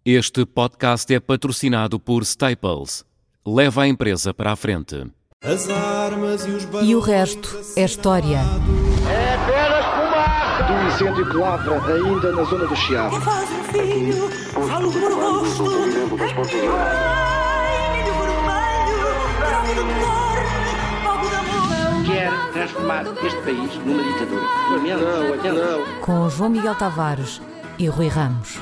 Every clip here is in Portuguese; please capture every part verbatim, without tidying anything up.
Este podcast é patrocinado por Staples. Leva a empresa para a frente. As armas e os E o resto é história. É apenas fumaça! Do incêndio que lavra ainda na zona do Chiado. Faz um filho, falo por rosto. Ai, milho vermelho, troca de cor, fogo de amor. Quer transformar este país numa ditadura. Não, não. Com João Miguel Tavares e Rui Ramos.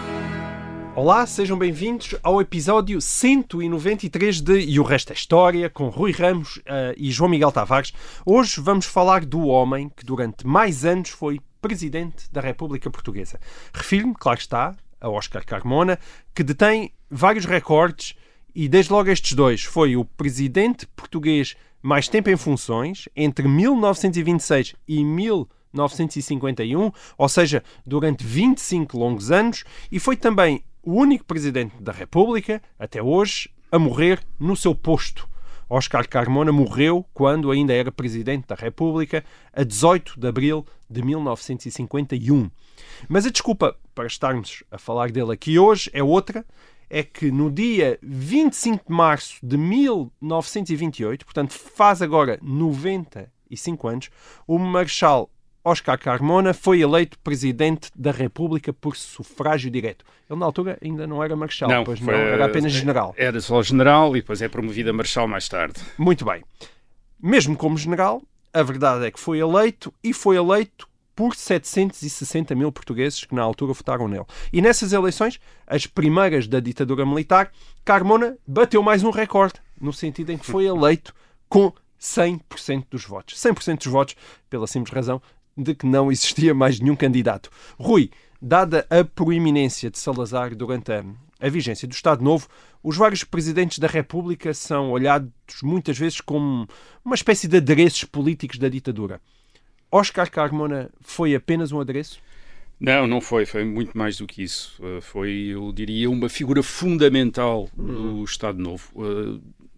Olá, sejam bem-vindos ao episódio cento e noventa e três de E o Resto é História, com Rui Ramos uh, e João Miguel Tavares. Hoje vamos falar do homem que durante mais anos foi Presidente da República Portuguesa. Refiro-me, claro que está, a Óscar Carmona, que detém vários recordes e desde logo estes dois. Foi o Presidente português mais tempo em funções, entre mil novecentos e vinte e seis e mil novecentos e cinquenta e um, ou seja, durante vinte e cinco longos anos, e foi também o único Presidente da República, até hoje, a morrer no seu posto. Óscar Carmona morreu quando ainda era Presidente da República, a dezoito de abril de mil novecentos e cinquenta e um. Mas a desculpa para estarmos a falar dele aqui hoje é outra, é que no dia vinte e cinco de março de mil novecentos e vinte e oito, portanto faz agora noventa e cinco anos, o Marechal Óscar Carmona foi eleito Presidente da República por sufrágio direto. Ele, na altura, ainda não era Marechal, não, pois foi, não, era apenas General. Era só General e depois é promovido a Marechal mais tarde. Muito bem. Mesmo como General, a verdade é que foi eleito e foi eleito por setecentos e sessenta mil portugueses que na altura votaram nele. E nessas eleições, as primeiras da ditadura militar, Carmona bateu mais um recorde, no sentido em que foi eleito com cem por cento dos votos. cem por cento dos votos, pela simples razão de que não existia mais nenhum candidato. Rui, dada a proeminência de Salazar durante a, a vigência do Estado Novo, os vários presidentes da República são olhados muitas vezes como uma espécie de adereços políticos da ditadura. Óscar Carmona foi apenas um adereço? Não, não foi. Foi muito mais do que isso. Uh, foi, eu diria, uma figura fundamental do Estado Novo. Uh,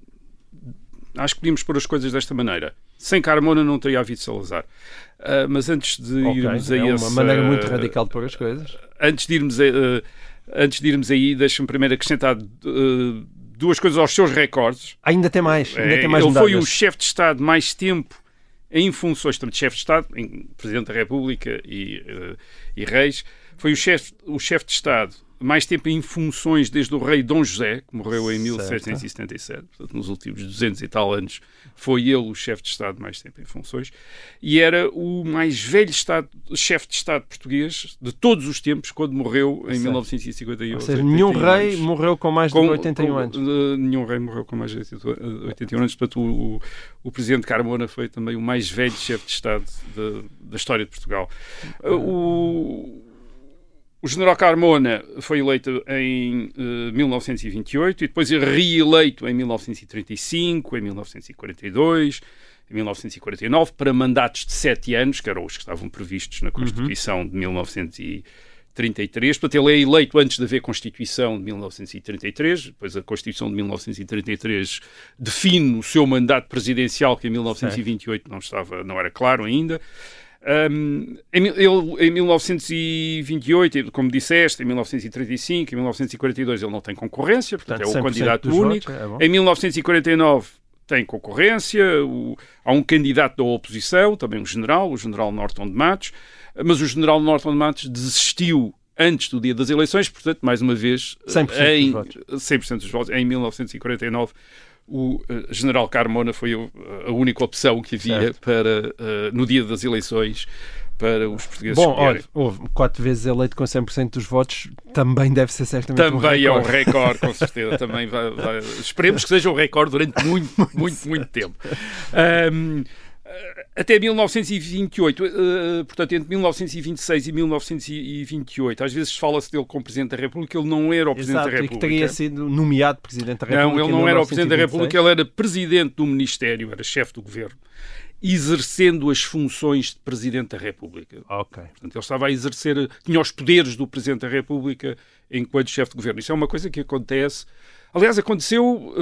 acho que podíamos pôr as coisas desta maneira. Sem Carmona não teria havido Salazar. Uh, mas antes de okay, irmos a é esse... uma maneira muito radical de pôr as coisas. Antes de irmos, a, uh, antes de irmos aí, deixa-me primeiro acrescentar uh, duas coisas aos seus recordes. Ainda tem mais. Ainda é, tem mais ele medalhas. foi o chefe de Estado mais tempo em funções, tanto chefe de Estado, em Presidente da República e, uh, e reis. Foi o chefe, o chefe de Estado mais tempo em funções desde o rei Dom José, que morreu em mil setecentos e setenta e sete, portanto, nos últimos duzentos e tal anos, foi ele o chefe de Estado mais tempo em funções, e era o mais velho estado, chefe de Estado português de todos os tempos, quando morreu em certo. mil novecentos e cinquenta e um. Ou seja, nenhum rei anos. morreu com mais de com, oitenta e um com, anos. Uh, nenhum rei morreu com mais de oitenta e um anos, portanto, o, o, o Presidente Carmona foi também o mais velho chefe de Estado de, da história de Portugal. Uh, o... O general Carmona foi eleito em uh, mil novecentos e vinte e oito e depois reeleito em mil novecentos e trinta e cinco, em mil novecentos e quarenta e dois, em mil novecentos e quarenta e nove, para mandatos de sete anos, que eram os que estavam previstos na Constituição uhum. de mil novecentos e trinta e três. Portanto, ele é eleito antes de haver Constituição de mil novecentos e trinta e três, depois a Constituição de mil novecentos e trinta e três define o seu mandato presidencial, que em mil novecentos e vinte e oito não, estava, não era claro ainda. Um, em, ele, em mil novecentos e vinte e oito, como disseste, em mil novecentos e trinta e cinco, em mil novecentos e quarenta e dois ele não tem concorrência, portanto, portanto é o candidato único. Votos, é em mil novecentos e quarenta e nove tem concorrência, o, há um candidato da oposição, também um general, o general Norton de Matos, mas o general Norton de Matos desistiu antes do dia das eleições, portanto, mais uma vez, cem por cento em, dos votos. cem por cento dos votos, em mil novecentos e quarenta e nove. O uh, general Carmona foi a, a única opção que havia certo. para, uh, no dia das eleições, para os portugueses Bom, escolherem. olha, houve quatro vezes eleito com cem por cento dos votos, também deve ser certamente também um recorde. é um recorde, com certeza. Também vai, vai, esperemos que seja um recorde durante muito, muito, muito, muito tempo. Um, até mil novecentos e vinte e oito, uh, portanto, entre mil novecentos e vinte e seis e mil novecentos e vinte e oito, às vezes fala-se dele como Presidente da República, ele não era o Presidente Exato, da República. E que teria sido nomeado Presidente da República. Não, ele não era o Presidente da República, ele era Presidente do Ministério, era chefe do Governo, exercendo as funções de Presidente da República. Ok. Portanto, ele estava a exercer, tinha os poderes do Presidente da República enquanto chefe de Governo. Isso é uma coisa que acontece. Aliás, aconteceu,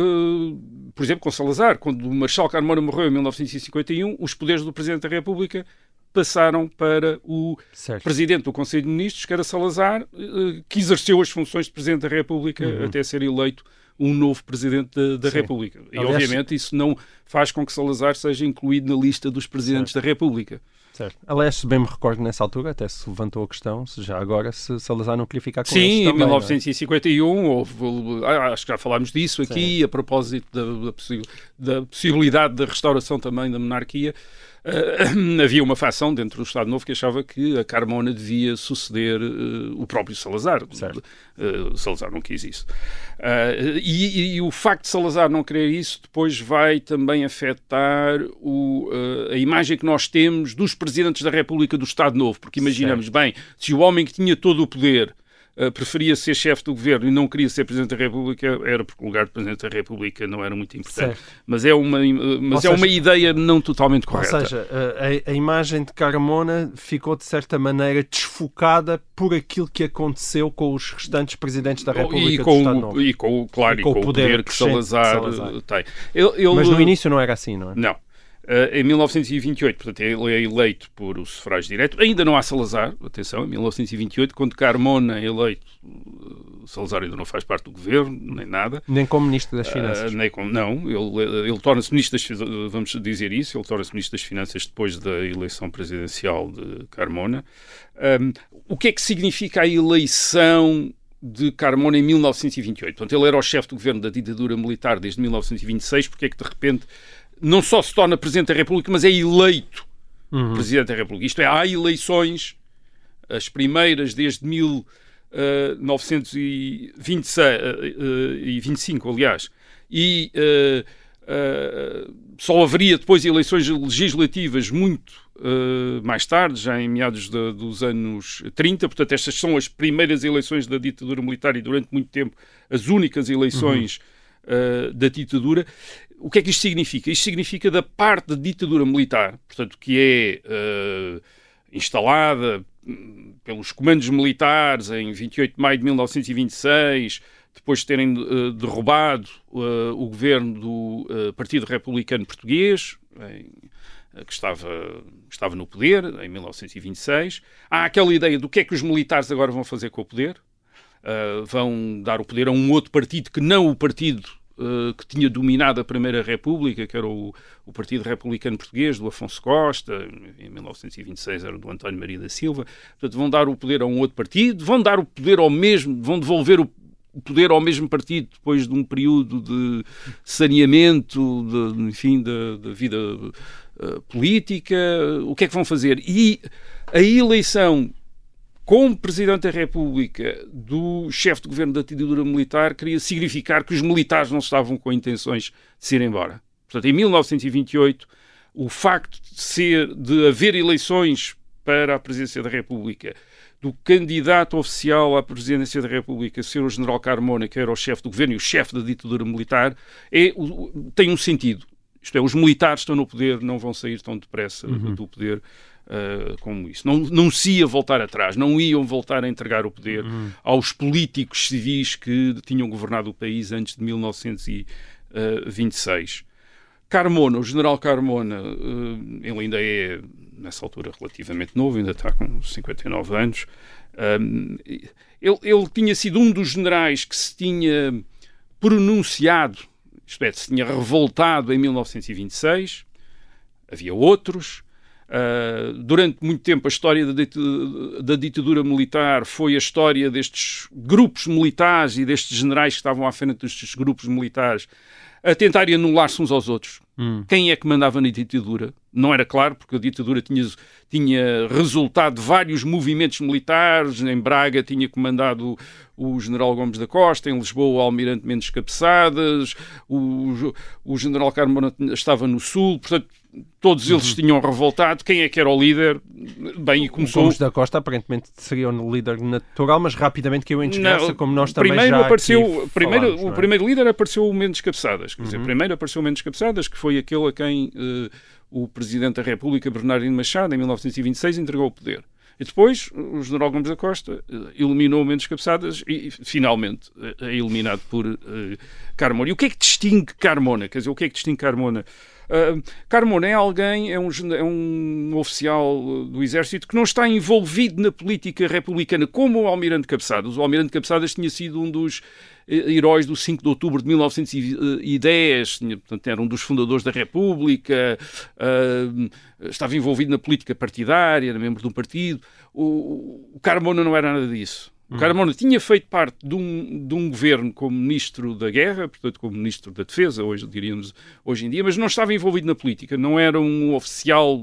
uh, por exemplo, com Salazar, quando o Marechal Carmona morreu em mil novecentos e cinquenta e um, os poderes do Presidente da República passaram para o Certo. Presidente do Conselho de Ministros, que era Salazar, que exerceu as funções de Presidente da República uhum. até ser eleito um novo Presidente da, da República. E, Aliás, obviamente, isso não faz com que Salazar seja incluído na lista dos Presidentes certo. da República. Certo. Aliás, se bem me recordo, nessa altura até se levantou a questão, se já agora, se Salazar não queria ficar com Sim, eles também, em mil novecentos e cinquenta e um, houve, acho que já falámos disso aqui, Sim. a propósito da, da, possi da possibilidade da restauração também da monarquia. Uh, havia uma facção dentro do Estado Novo que achava que a Carmona devia suceder uh, o próprio Salazar. Uh, Salazar não quis isso. Uh, e, e o facto de Salazar não querer isso depois vai também afetar o, uh, a imagem que nós temos dos presidentes da República do Estado Novo, porque imaginamos, certo. bem, se o homem que tinha todo o poder Uh, preferia ser chefe do governo e não queria ser Presidente da República, era porque o lugar de Presidente da República não era muito importante. Certo. Mas é uma, uh, mas é seja, uma ideia não totalmente correta. Ou seja, uh, a, a imagem de Carmona ficou de certa maneira desfocada por aquilo que aconteceu com os restantes Presidentes da República e do com, Estado Novo. E com, claro, e com, e com o poder, poder que Salazar, Salazar. tem. Ele, ele, mas no início não era assim, não é? Não. Uh, em mil novecentos e vinte e oito, portanto, ele é eleito por o sufrágio direto. Ainda não há Salazar, atenção, em mil novecentos e vinte e oito, quando Carmona é eleito, uh, Salazar ainda não faz parte do governo, nem nada. Nem como Ministro das Finanças. Uh, nem como, não, ele, ele torna-se Ministro das Finanças, vamos dizer isso, ele torna-se Ministro das Finanças depois da eleição presidencial de Carmona. Um, o que é que significa a eleição de Carmona em mil novecentos e vinte e oito? Portanto, ele era o chefe do governo da ditadura militar desde mil novecentos e vinte e seis, porque é que de repente não só se torna Presidente da República, mas é eleito uhum. Presidente da República. Isto é, há eleições, as primeiras desde mil novecentos e vinte e cinco, aliás, e uh, uh, só haveria depois eleições legislativas muito uh, mais tarde, já em meados de, dos anos trinta. Portanto, estas são as primeiras eleições da ditadura militar e durante muito tempo as únicas eleições uhum. uh, da ditadura. O que é que isto significa? Isto significa da parte da ditadura militar, portanto, que é uh, instalada pelos comandos militares em vinte e oito de maio de mil novecentos e vinte e seis, depois de terem uh, derrubado uh, o governo do uh, Partido Republicano Português, em, uh, que estava, estava no poder em mil novecentos e vinte e seis. Há aquela ideia do que é que os militares agora vão fazer com o poder. Uh, vão dar o poder a um outro partido que não o partido Uh, que tinha dominado a Primeira República, que era o, o Partido Republicano Português, do Afonso Costa, em mil novecentos e vinte e seis era do António Maria da Silva. Portanto, vão dar o poder a um outro partido, vão dar o poder ao mesmo, vão devolver o poder ao mesmo partido depois de um período de saneamento, de, enfim, da, da vida uh, política. O que é que vão fazer? E a eleição como Presidente da República do chefe de governo da ditadura militar queria significar que os militares não estavam com intenções de se ir embora. Portanto, em mil novecentos e vinte e oito, o facto de, ser, de haver eleições para a Presidência da República, do candidato oficial à Presidência da República ser o general Carmona, que era o chefe do governo e o chefe da ditadura militar, é, tem um sentido. Isto é, os militares estão no poder, não vão sair tão depressa uhum. do poder Uh, como isso. Não, não se ia voltar atrás, não iam voltar a entregar o poder uhum. aos políticos civis que tinham governado o país antes de mil novecentos e vinte e seis. Carmona, o general Carmona, uh, ele ainda é, nessa altura, relativamente novo, ainda está com cinquenta e nove anos. Um, ele, ele tinha sido um dos generais que se tinha pronunciado, isto é, se tinha revoltado em mil novecentos e vinte e seis. Havia outros. Uh, durante muito tempo a história da, dit da ditadura militar foi a história destes grupos militares e destes generais que estavam à frente destes grupos militares a tentarem anular-se uns aos outros. Hum. Quem é que mandava na ditadura? Não era claro, porque a ditadura tinha, tinha resultado de vários movimentos militares. Em Braga tinha comandado o, o general Gomes da Costa, em Lisboa o almirante Mendes Cabeçadas, o, o general Carmona estava no Sul, portanto todos eles uhum. tinham revoltado. Quem é que era o líder? Bem, e começou... O Gomes da Costa aparentemente seria o líder natural, mas rapidamente caiu em desgraça, Não, como nós também primeiro já apareceu, primeiro, falámos, O é? primeiro líder apareceu o Mendes Cabeçadas. Quer uhum. dizer, primeiro apareceu o Mendes Cabeçadas, que foi aquele a quem uh, o Presidente da República, Bernardino Machado, em mil novecentos e vinte e seis, entregou o poder. E depois, o general Gomes da Costa uh, eliminou o Mendes Cabeçadas e, finalmente, é uh, eliminado por uh, Carmona. E o que é que distingue Carmona? Quer dizer, o que é que distingue Carmona Uh, Carmona é alguém, é um, é um oficial do Exército que não está envolvido na política republicana como o Almirante Cabeçadas. O Almirante Cabeçadas tinha sido um dos heróis do cinco de outubro de mil novecentos e dez, tinha, portanto, era um dos fundadores da República, uh, estava envolvido na política partidária, era membro de um partido. O, o Carmona não era nada disso. O Carmona tinha feito parte de um, de um governo como ministro da Guerra, portanto como ministro da Defesa, hoje diríamos hoje em dia, mas não estava envolvido na política, não era um oficial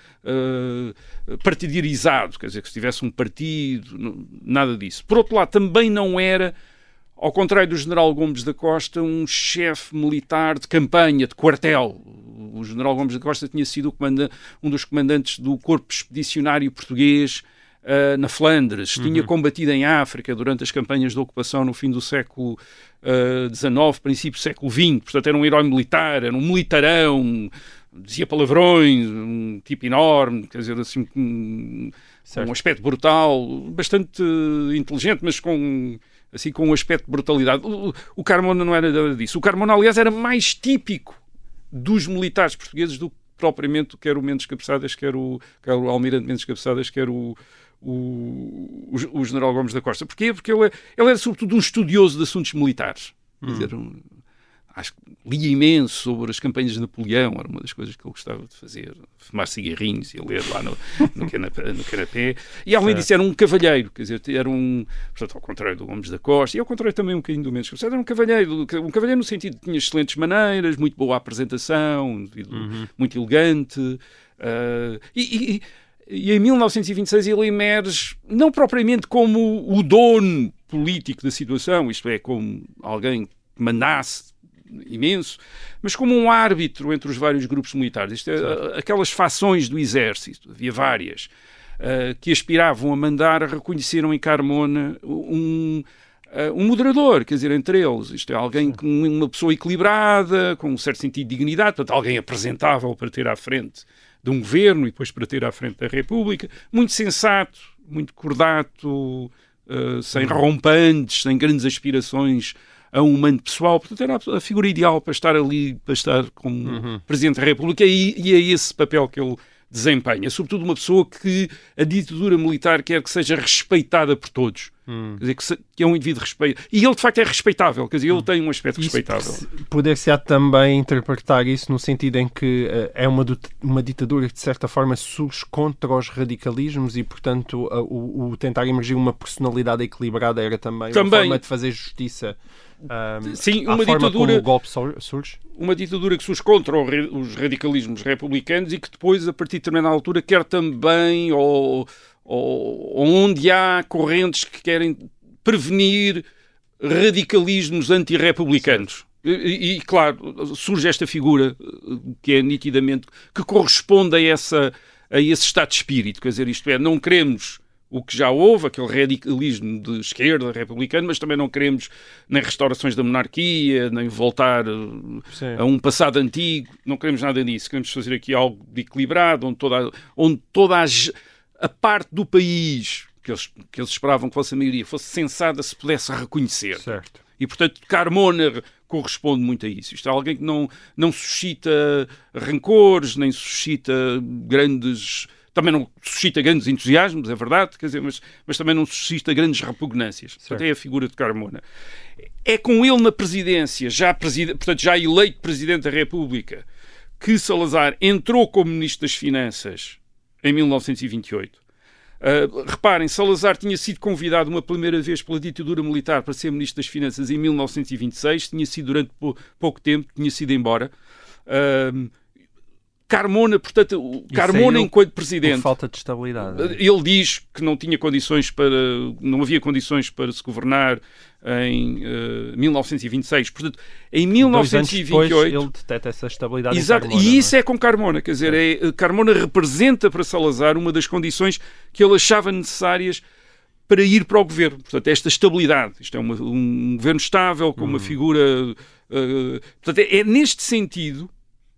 uh, partidarizado, quer dizer, que se tivesse um partido, não, nada disso. Por outro lado, também não era, ao contrário do general Gomes da Costa, um chefe militar de campanha, de quartel. O general Gomes da Costa tinha sido o comanda- um dos comandantes do Corpo Expedicionário Português Uh, na Flandres, uhum. tinha combatido em África durante as campanhas de ocupação no fim do século dezenove, uh, princípio do século vinte, portanto era um herói militar, era um militarão, dizia palavrões, um tipo enorme, quer dizer, assim, um, um aspecto brutal, bastante inteligente, mas com, assim, com um aspecto de brutalidade. O, o Carmona não era nada disso. O Carmona, aliás, era mais típico dos militares portugueses do que propriamente quer o Mendes Cabeçadas, quer o, quer o Almirante Mendes Cabeçadas, quer o O, o, o general Gomes da Costa. Porquê? Porque ele, ele era sobretudo um estudioso de assuntos militares. Hum. Quer dizer, um, acho que lia imenso sobre as campanhas de Napoleão, era uma das coisas que ele gostava de fazer, fumar cigarrinhos e ler lá no, no, canapé, no canapé. E além disso era um cavalheiro, quer dizer, era um, portanto, ao contrário do Gomes da Costa, e ao contrário também um bocadinho do Mendes Cabeçadas, era um cavalheiro, um cavalheiro no sentido de que tinha excelentes maneiras, muito boa apresentação, uhum. muito elegante, uh, e, e E em mil novecentos e vinte e seis ele emerge, não propriamente como o dono político da situação, isto é, como alguém que mandasse imenso, mas como um árbitro entre os vários grupos militares. Isto é, aquelas fações do exército, havia várias, uh, que aspiravam a mandar, reconheceram em Carmona um, uh, um moderador, quer dizer, entre eles. Isto é, alguém com uma pessoa equilibrada, com um certo sentido de dignidade, portanto, alguém apresentável para ter à frente de um governo e depois para ter à frente da República, muito sensato, muito cordato, uh, sem rompantes, sem grandes aspirações a um humano pessoal. Portanto, era a figura ideal para estar ali, para estar como uhum. Presidente da República, e, e é esse papel que ele desempenha. Sobretudo uma pessoa que a ditadura militar quer que seja respeitada por todos. Hum. Quer dizer, que, se, que é um indivíduo respeito. E ele, de facto, é respeitável. Quer dizer, ele hum. tem um aspecto isso respeitável. Poder-se-á também interpretar isso no sentido em que uh, é uma, uma ditadura que, de certa forma, surge contra os radicalismos e, portanto, uh, o, o tentar emergir uma personalidade equilibrada era também, também. uma forma de fazer justiça. Um, Sim, uma ditadura, como o golpe surge? Uma ditadura que surge contra os radicalismos republicanos e que depois, a partir de determinada altura, quer também, ou, ou, onde há correntes que querem prevenir radicalismos antirrepublicanos. E, e, claro, surge esta figura que é nitidamente, que corresponde a, essa, a esse estado de espírito. Quer dizer, isto é, não queremos o que já houve, aquele radicalismo de esquerda republicano, mas também não queremos nem restaurações da monarquia, nem voltar Sim. a um passado antigo, não queremos nada disso. Queremos fazer aqui algo de equilibrado, onde toda, onde toda a, a parte do país que eles, que eles esperavam que fosse a maioria fosse sensada, se pudesse reconhecer. Certo. E, portanto, Carmona corresponde muito a isso. Isto é alguém que não, não suscita rancores, nem suscita grandes... Também não suscita grandes entusiasmos, é verdade, quer dizer, mas, mas também não suscita grandes repugnâncias. Portanto, é a figura de Carmona. É com ele na presidência, já, preside... Portanto, já eleito Presidente da República, que Salazar entrou como Ministro das Finanças em mil novecentos e vinte e oito. Uh, reparem, Salazar tinha sido convidado uma primeira vez pela ditadura militar para ser Ministro das Finanças em mil novecentos e vinte e seis, tinha sido durante pou... pouco tempo, tinha sido embora. Uh, Carmona, portanto, o Carmona enquanto presidente... Por falta de estabilidade. É? Ele diz que não tinha condições para... Não havia condições para se governar em uh, mil novecentos e vinte e seis. Portanto, em mil novecentos e vinte e oito... Dois anos depois, ele detecta essa estabilidade Exato, em Carmona. E isso é? é com Carmona. Quer dizer, é, Carmona representa para Salazar uma das condições que ele achava necessárias para ir para o governo. Portanto, esta estabilidade. Isto é uma, um governo estável, com hum. uma figura... Uh, portanto, é, é neste sentido...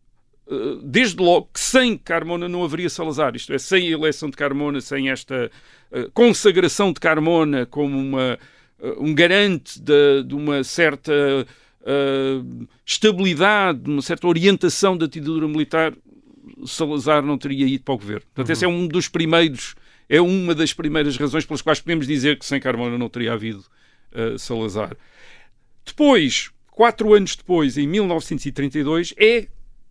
desde logo que sem Carmona não haveria Salazar, isto é, sem a eleição de Carmona, sem esta uh, consagração de Carmona como uma, uh, um garante de, de uma certa uh, estabilidade, uma certa orientação da ditadura militar, Salazar não teria ido para o governo. Portanto, uhum. esse é um dos primeiros, é uma das primeiras razões pelas quais podemos dizer que sem Carmona não teria havido uh, Salazar. Depois, quatro anos depois, em mil novecentos e trinta e dois, é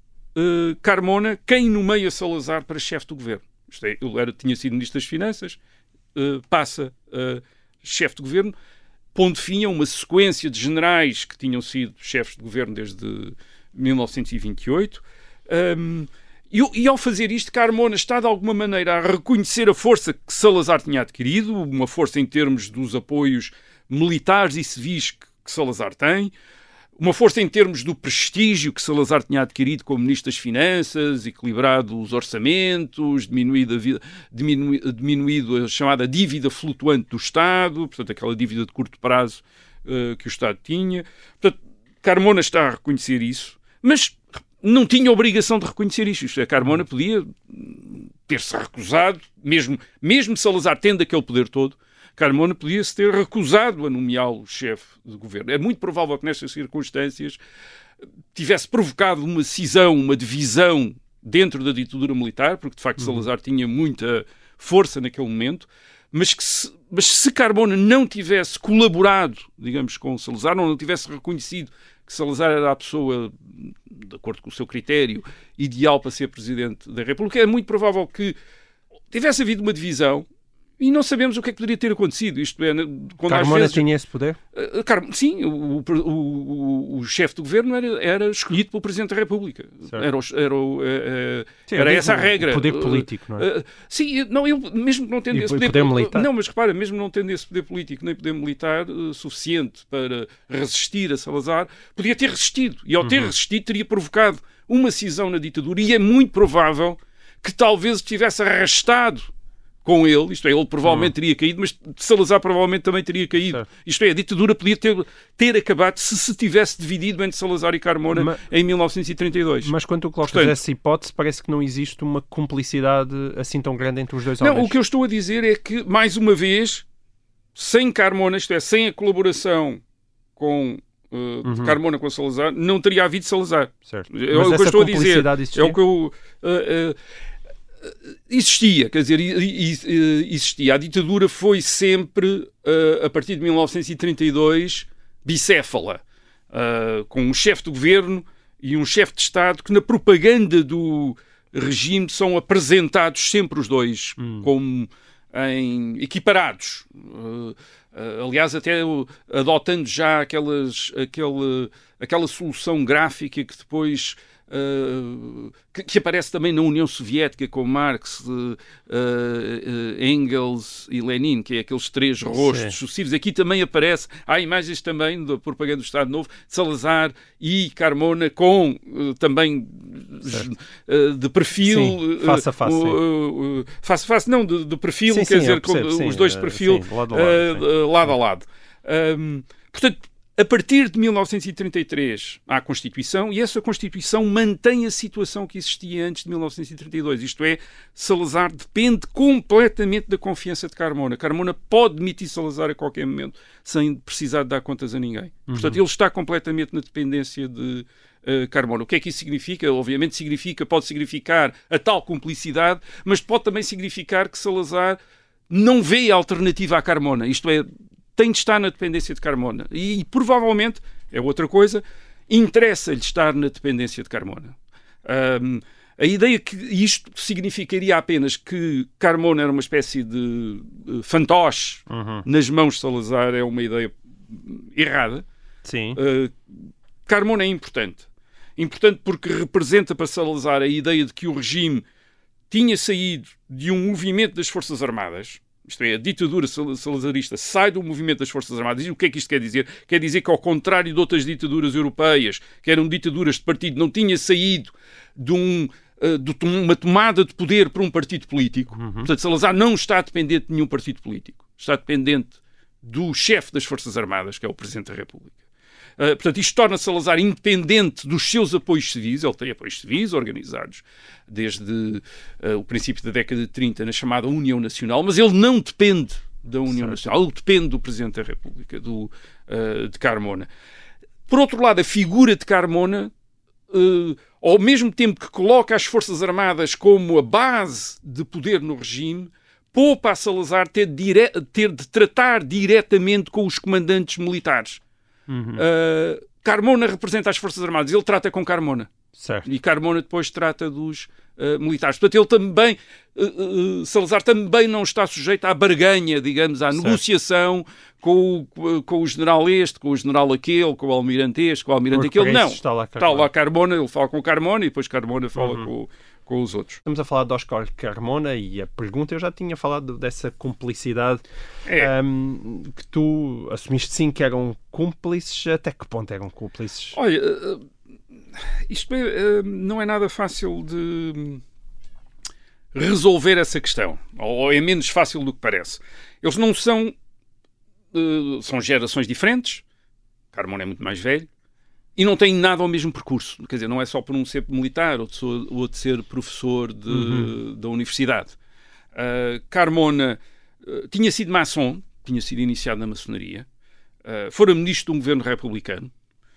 uh, Carmona quem nomeia Salazar para chefe do governo. Isto é, ele era, tinha sido ministro das Finanças, uh, passa a uh, chefe de governo, pondo fim a uma sequência de generais que tinham sido chefes de governo desde mil novecentos e vinte e oito. Um, e, e ao fazer isto, Carmona está de alguma maneira a reconhecer a força que Salazar tinha adquirido, uma força em termos dos apoios militares e civis que, que Salazar tem, uma força em termos do prestígio que Salazar tinha adquirido como Ministro das Finanças, equilibrado os orçamentos, diminuído a, vida, diminu, diminuído a chamada dívida flutuante do Estado, portanto, aquela dívida de curto prazo uh, que o Estado tinha. Portanto, Carmona está a reconhecer isso, mas não tinha obrigação de reconhecer isto. Isto é, Carmona podia ter-se recusado, mesmo, mesmo Salazar tendo aquele poder todo, Carmona podia-se ter recusado a nomeá-lo chefe de governo. É muito provável que nestas circunstâncias tivesse provocado uma cisão, uma divisão dentro da ditadura militar, porque de facto Salazar tinha muita força naquele momento, mas, que se, mas se Carmona não tivesse colaborado, digamos, com Salazar, não, não tivesse reconhecido que Salazar era a pessoa, de acordo com o seu critério, ideal para ser Presidente da República, é muito provável que tivesse havido uma divisão. E não sabemos o que é que poderia ter acontecido. Isto é, quando Carmona às vezes, tinha esse poder? Uh, Car- sim, o, o, o, o chefe de governo era, era escolhido pelo Presidente da República. Certo. Era, o, era, o, uh, sim, era essa a regra. O poder político, não é? Uh, sim, não, ele, mesmo não tendo e esse poder, poder, poder militar. Não, mas repara, mesmo não tendo esse poder político nem poder militar uh, suficiente para resistir a Salazar, podia ter resistido. E ao ter uhum. resistido teria provocado uma cisão na ditadura. E é muito provável que talvez tivesse arrastado com ele, isto é, ele provavelmente hum. teria caído, mas Salazar provavelmente também teria caído. Certo. Isto é, a ditadura podia ter, ter acabado se se tivesse dividido entre Salazar e Carmona mas, em mil novecentos e trinta e dois. Mas quando tu colocas Portanto, essa hipótese, parece que não existe uma cumplicidade assim tão grande entre os dois homens. Não, o que eu estou a dizer é que, mais uma vez, sem Carmona, isto é, sem a colaboração com uh, uhum. Carmona com Salazar, não teria havido Salazar. Certo. É o que eu estou a dizer. Existia? É o que eu... Uh, uh, Existia, quer dizer, existia. A ditadura foi sempre, a partir de mil novecentos e trinta e dois, bicéfala, com um chefe de governo e um chefe de Estado que na propaganda do regime são apresentados sempre os dois hum. como em, equiparados. Aliás, até adotando já aquelas, aquela, aquela solução gráfica que depois... Uh, que, que aparece também na União Soviética com Marx, uh, uh, Engels e Lenin, que é aqueles três rostos Sim. sucessivos. Aqui também aparece, há imagens também da propaganda do Estado Novo, de Salazar e Carmona com uh, também uh, de perfil sim, face a face, uh, uh, face a face, não, de, de perfil, sim, quer sim, dizer, percebo, com, sim, os dois de perfil sim, lado, a lado, uh, lado a lado. Um, portanto, a partir de mil novecentos e trinta e três há a Constituição e essa Constituição mantém a situação que existia antes de mil novecentos e trinta e dois. Isto é, Salazar depende completamente da confiança de Carmona. Carmona pode demitir Salazar a qualquer momento sem precisar de dar contas a ninguém. Uhum. Portanto, ele está completamente na dependência de uh, Carmona. O que é que isso significa? Obviamente significa, pode significar a tal cumplicidade, mas pode também significar que Salazar não vê a alternativa à Carmona. Isto é, tem de estar na dependência de Carmona. E, e provavelmente, é outra coisa, interessa-lhe estar na dependência de Carmona. Um, a ideia que isto significaria apenas que Carmona era uma espécie de uh, fantoche uhum. nas mãos de Salazar é uma ideia errada. Sim. Uh, Carmona é importante. Importante porque representa para Salazar a ideia de que o regime tinha saído de um movimento das Forças Armadas. Isto é, a ditadura salazarista sai do movimento das Forças Armadas. E o que é que isto quer dizer? Quer dizer que, ao contrário de outras ditaduras europeias, que eram ditaduras de partido, não tinha saído de, um, de uma tomada de poder por um partido político. Uhum. Portanto, Salazar não está dependente de nenhum partido político. Está dependente do chefe das Forças Armadas, que é o Presidente da República. Uh, portanto, isto torna Salazar independente dos seus apoios civis. Ele tem apoios civis organizados desde uh, o princípio da década de trinta na chamada União Nacional, mas ele não depende da União certo. Nacional, ele depende do Presidente da República, do, uh, de Carmona. Por outro lado, a figura de Carmona, uh, ao mesmo tempo que coloca as Forças Armadas como a base de poder no regime, poupa a Salazar ter de, dire... ter de tratar diretamente com os comandantes militares. Uhum. Uh, Carmona representa as Forças Armadas, ele trata com Carmona. Certo. E Carmona depois trata dos uh, militares. Portanto, ele também, uh, uh, Salazar também não está sujeito à barganha, digamos, à certo. negociação com o, com o general este, com o general aquele, com o almirante este, com o almirante Porque aquele. Não, está lá, está lá Carmona, ele fala com Carmona e depois Carmona fala uhum. com, com os outros. Estamos a falar de Oscar Carmona e a pergunta, eu já tinha falado dessa cumplicidade É. um, que tu assumiste sim que eram cúmplices. Até que ponto eram cúmplices? Olha, uh, isto é, uh, não é nada fácil de resolver essa questão, ou é menos fácil do que parece. Eles não são, uh, são gerações diferentes, Carmona é muito mais velho, e não têm nada ao mesmo percurso. Quer dizer, não é só por um ser militar ou de, ou de ser professor de, uhum. da universidade. Uh, Carmona uh, tinha sido maçom, tinha sido iniciado na maçonaria, uh, fora ministro de um governo republicano.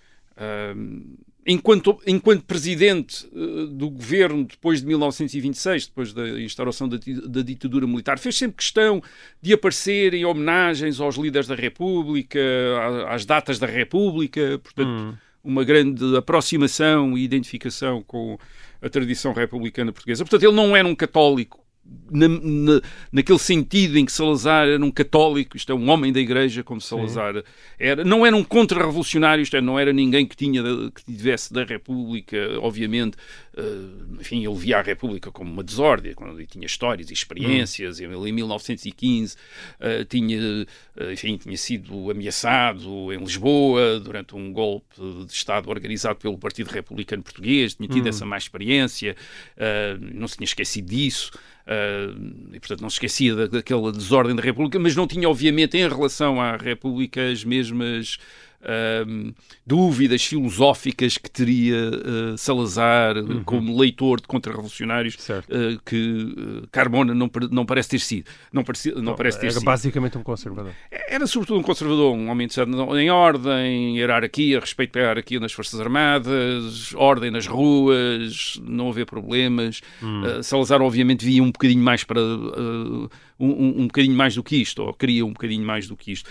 Uh, enquanto, enquanto presidente uh, do governo depois de mil novecentos e vinte e seis, depois da instauração da, da ditadura militar, fez sempre questão de aparecer em homenagens aos líderes da República, às datas da República, portanto, hum. uma grande aproximação e identificação com a tradição republicana portuguesa. Portanto, ele não era um católico Na, na, naquele sentido em que Salazar era um católico, isto é, um homem da igreja, como Salazar Sim. era. Não era um contra-revolucionário, isto é, não era ninguém que, tinha, que tivesse da República, obviamente. Uh, enfim, ele via a República como uma desordem, quando ele tinha histórias e experiências. Hum. Ele, em mil novecentos e quinze, uh, tinha, uh, enfim, tinha sido ameaçado em Lisboa durante um golpe de Estado organizado pelo Partido Republicano Português, tinha tido hum. essa má experiência, uh, não se tinha esquecido disso. Uh, e portanto não se esquecia da, daquela desordem da República, mas não tinha obviamente em relação à República as mesmas uh, dúvidas filosóficas que teria uh, Salazar uhum. como leitor de contra-revolucionários uh, que uh, Carmona não, não parece ter sido não, parece, não, não parece ter era sido. Basicamente um conservador, era sobretudo um conservador, um homem de em ordem, hierarquia, respeito pela hierarquia nas Forças Armadas, ordem nas ruas, não haver problemas. hum. uh, Salazar obviamente via um bocadinho mais para uh, um, um bocadinho mais do que isto, ou queria um bocadinho mais do que isto.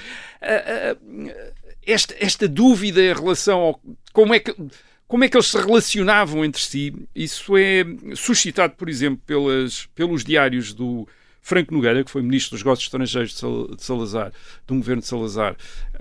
Uh, uh, esta, esta dúvida em relação ao como é que como é que eles se relacionavam entre si, isso é suscitado, por exemplo, pelas, pelos diários do Franco Nogueira, que foi ministro dos Negócios Estrangeiros de Salazar, de um governo de Salazar,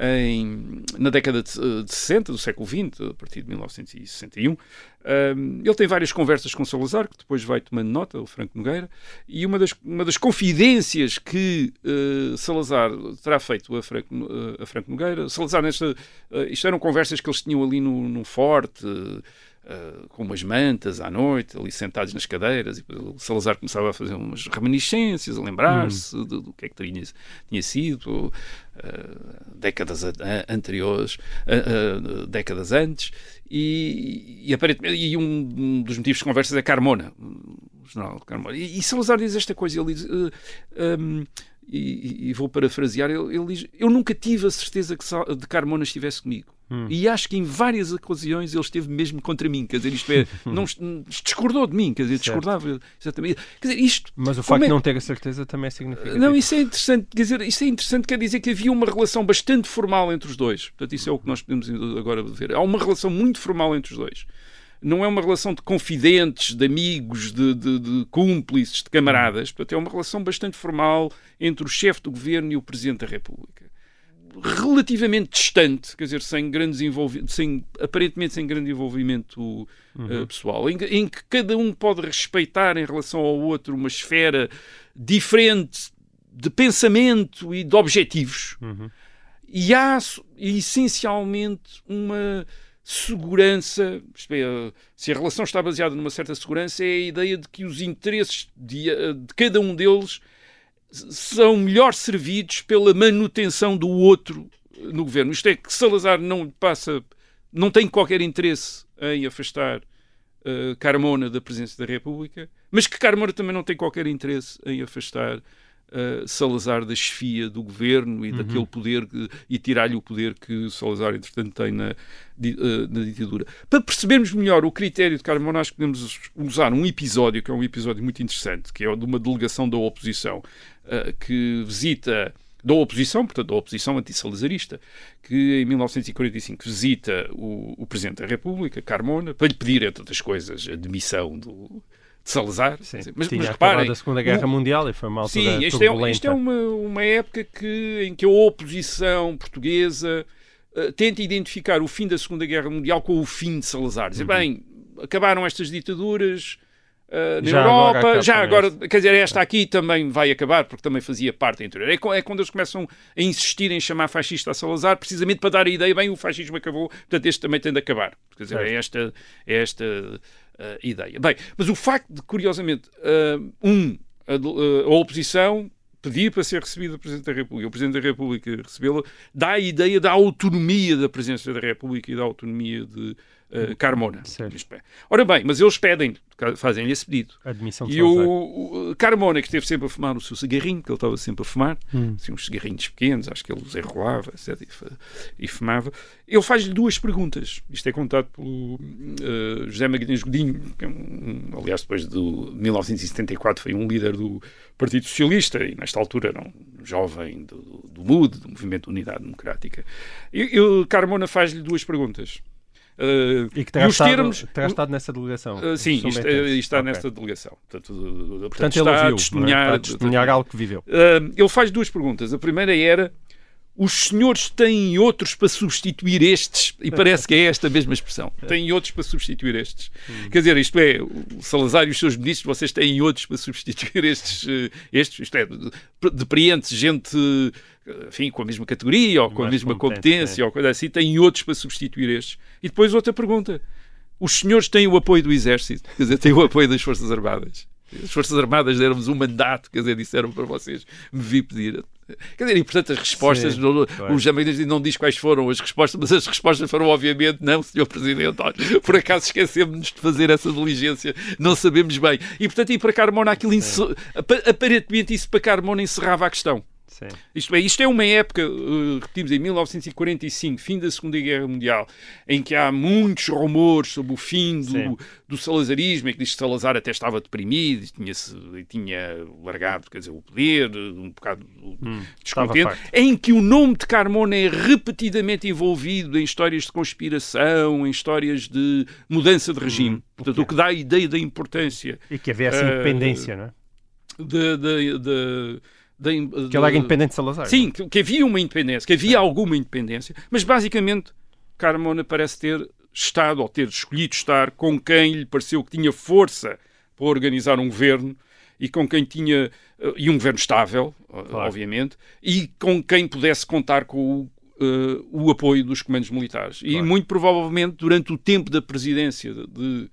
em, na década de, de sessenta, do século vinte, a partir de mil novecentos e sessenta e um. Um, ele tem várias conversas com Salazar, que depois vai tomando nota, o Franco Nogueira, e uma das, uma das confidências que uh, Salazar terá feito a Franco, uh, a Franco Nogueira, Salazar, nesta, uh, isto eram conversas que eles tinham ali no, no forte, uh, Uh, com umas mantas à noite, ali sentados nas cadeiras, e o Salazar começava a fazer umas reminiscências, a lembrar-se hum. do, do que é que tinha, tinha sido uh, décadas a, a, anteriores, uh, uh, décadas antes, e, e, aparentemente, e um, um dos motivos de conversas é Carmona, o general Carmona. E, e Salazar diz esta coisa, ele diz... Uh, um, E, e vou parafrasear, ele, ele diz, eu nunca tive a certeza que de Carmona estivesse comigo. Hum. E acho que em várias ocasiões ele esteve mesmo contra mim, quer dizer, isto é, não, discordou de mim, quer dizer, discordava exatamente. Quer dizer, isto... Mas o facto é... de não ter a certeza também é significativo. Não, isso é interessante, quer dizer, isso é interessante, quer dizer que havia uma relação bastante formal entre os dois. Portanto, isso é o que nós podemos agora ver. Há uma relação muito formal entre os dois. Não é uma relação de confidentes, de amigos, de, de, de cúmplices, de camaradas. Portanto, é uma relação bastante formal entre o chefe do governo e o Presidente da República. Relativamente distante, quer dizer, sem grandes envolvimentos, sem, aparentemente sem grande envolvimento uhum. uh, pessoal, em, em que cada um pode respeitar em relação ao outro uma esfera diferente de pensamento e de objetivos. Uhum. E há, essencialmente, uma... segurança, se a relação está baseada numa certa segurança, é a ideia de que os interesses de, de cada um deles são melhor servidos pela manutenção do outro no governo. Isto é, que Salazar não passa, não tem qualquer interesse em afastar uh, Carmona da presidência da República, mas que Carmona também não tem qualquer interesse em afastar uh, Salazar da chefia do governo e uhum. daquele poder que, e tirar-lhe o poder que Salazar, entretanto, tem na, uh, na ditadura. Para percebermos melhor o critério de Carmona, acho que podemos usar um episódio, que é um episódio muito interessante, que é o de uma delegação da oposição uh, que visita... da oposição, portanto, da oposição antissalazarista, que em mil novecentos e quarenta e cinco visita o, o Presidente da República, Carmona, para lhe pedir, entre outras coisas, a demissão do, de Salazar. Sim, mas, tinha mas reparem... da Segunda Guerra o, Mundial e foi uma altura sim, isto é, turbulenta. isto é uma, uma época que, em que a oposição portuguesa uh, tenta identificar o fim da Segunda Guerra Mundial com o fim de Salazar. Dizer, uhum. bem, acabaram estas ditaduras... Uh, na já Europa, agora já agora, quer dizer, esta aqui também vai acabar, porque também fazia parte interior. É, é quando eles começam a insistir em chamar fascista a Salazar, precisamente para dar a ideia, bem, o fascismo acabou, portanto este também tem de acabar. Quer dizer, é esta, é esta uh, ideia. Bem, mas o facto de, curiosamente, uh, um, a, a oposição pedir para ser recebido do Presidente da República, o Presidente da República recebê-lo, dá a ideia da autonomia da Presidência da República e da autonomia de Uh, Carmona. Ora bem, mas eles pedem, fazem-lhe esse pedido. Admissão de e o, o Carmona, que esteve sempre a fumar o seu cigarrinho, que ele estava sempre a fumar, hum. assim, uns cigarrinhos pequenos, acho que ele os enrolava, etcétera, e fumava, ele faz-lhe duas perguntas. Isto é contado pelo uh, José Magalhães Godinho, que é um, um, aliás, depois de mil novecentos e setenta e quatro foi um líder do Partido Socialista e, nesta altura, era um jovem do, do M U D, do Movimento de Unidade Democrática. E, e o Carmona faz-lhe duas perguntas. Uh, e que terá, os estado, termos, terá estado nessa delegação. Uh, sim, isto, uh, está okay. nesta delegação. Portanto, uh, portanto, portanto está, ele ouviu, a testemunhar, é? Está a testemunhar algo que viveu. Uh, ele faz duas perguntas. A primeira era: os senhores têm outros para substituir estes? E parece que é esta a mesma expressão. Têm outros para substituir estes. Hum. Quer dizer, isto é, o Salazar e os seus ministros, vocês têm outros para substituir estes? Uh, estes isto é, depreende gente... enfim, com a mesma categoria ou com a mesma competência, é. ou coisa assim, têm outros para substituir estes. E depois outra pergunta: os senhores têm o apoio do Exército, quer dizer, têm o apoio das Forças Armadas. As Forças Armadas deram-vos um mandato, quer dizer, disseram para vocês me vir pedir. Quer dizer, e portanto as respostas, Sim, não, claro. o Jamalhães não diz quais foram as respostas, mas as respostas foram obviamente: não, senhor Presidente, olha, por acaso esquecemos-nos de fazer essa diligência, não sabemos bem. E portanto, e para Carmona aquilo, encer... aparentemente isso para Carmona encerrava a questão. Sim. Isto é, isto é uma época, uh, repetimos, em mil novecentos e quarenta e cinco, fim da Segunda Guerra Mundial, em que há muitos rumores sobre o fim do, do salazarismo, em que diz que Salazar até estava deprimido e tinha, tinha largado, quer dizer, o poder, um bocado hum, descontente, em que o nome de Carmona é repetidamente envolvido em histórias de conspiração, em histórias de mudança de regime. Hum, Portanto, okay. o que dá a ideia da importância. E que havia essa uh, independência, não é? De... de, de De, de, que ele era independente de Salazar. Sim, que, que havia uma independência, que havia é. alguma independência, mas basicamente Carmona parece ter estado, ou ter escolhido estar, com quem lhe pareceu que tinha força para organizar um governo e com quem tinha, e um governo estável, claro. obviamente, e com quem pudesse contar com o, uh, o apoio dos comandos militares. Claro. E muito provavelmente durante o tempo da presidência de, de